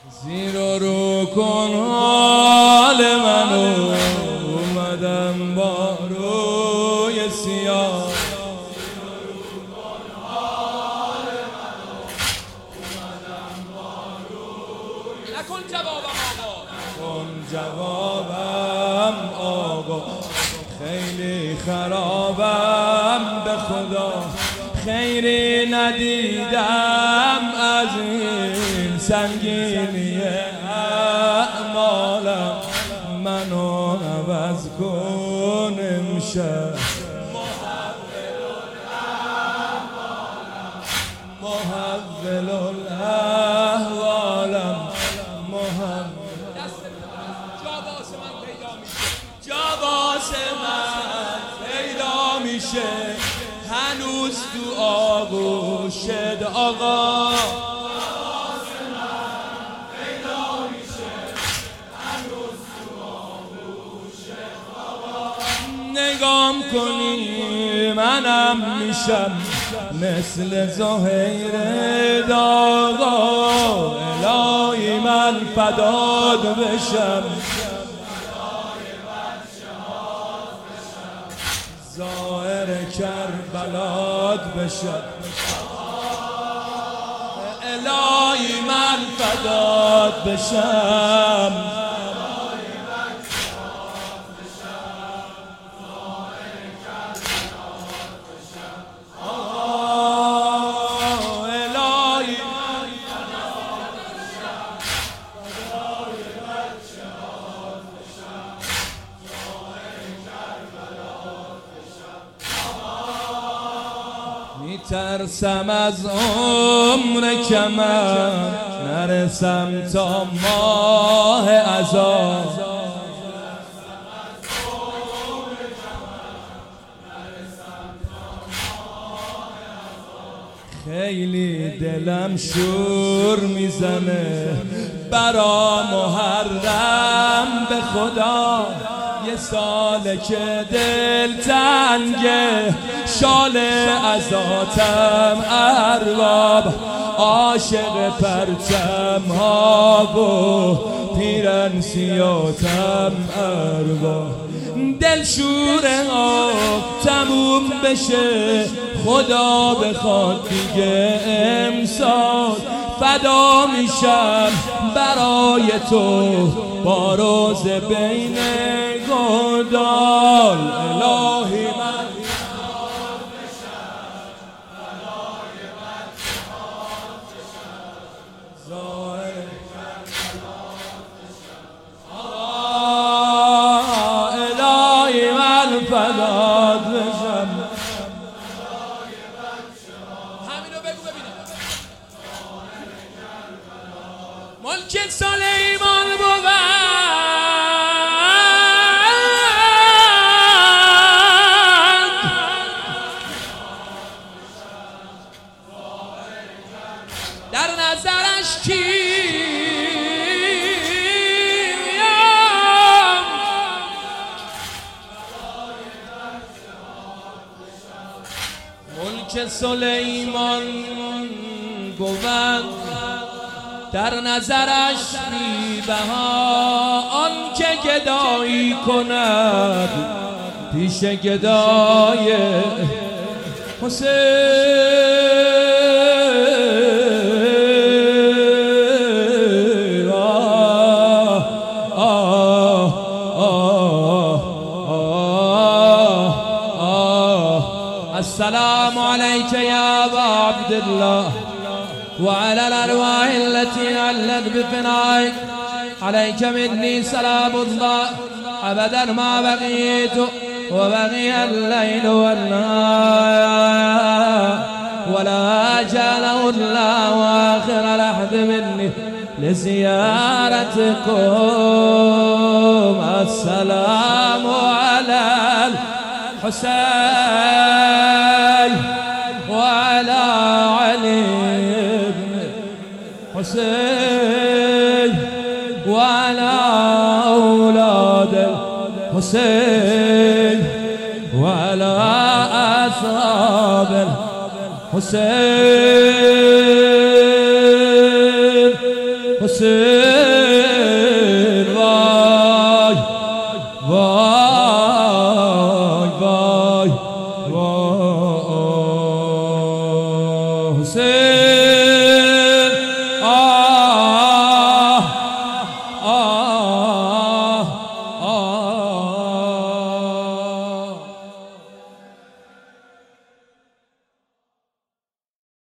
زیر و رو کن حال منو، اومدم با روی سیاه. نکن جوابم آقا، کن جوابم آقا. خیلی خرابم به خدا، خیری ندیدم از این سنگینی اعمالم. منو عوض کن امشب، محول الاحوالم. جا واسه من پیدا میشه، جا واسه من پیدا میشه، هنوز تو آغوشت آقا. نگام کنی منم میشم مثل زهیر داغا. الهی من فداد بشم، زائر کربلات بشم. الهی من فداد بشم، میترسم از عمر کمم نرسم تا ماه عذاب. خیلی دلم شور میزنه برا محرم به خدا. یه ساله که دل تنگه، شال ازاتم ارباب. عاشق پرچم ها و پیرن سیاتم ارباب. دل شوره ها تموم بشه، خدا بخواد دیگه امسال. فدا میشم برای تو با روز بین گودال. الهی من الهی من فداد بشم. همینو بگو ببینم. ملک سلیمان بود در نظرش کیم. ملک سلیمان بود در نظرش بی بها، آن که گدایی کند پیش گدای حسین. السلام عليك يا أبا عبد الله وعلى الأرواح التي علت بفنائك. عليك مني سلام الله أبدا ما بقيت وبقي الليل والنهار، ولا جعله الله آخر لحظ مني لزيارتكم. السلام على الحسين وعلى علي بن حسين وعلى أولاد الحسين وعلى أصحاب الحسين. حسین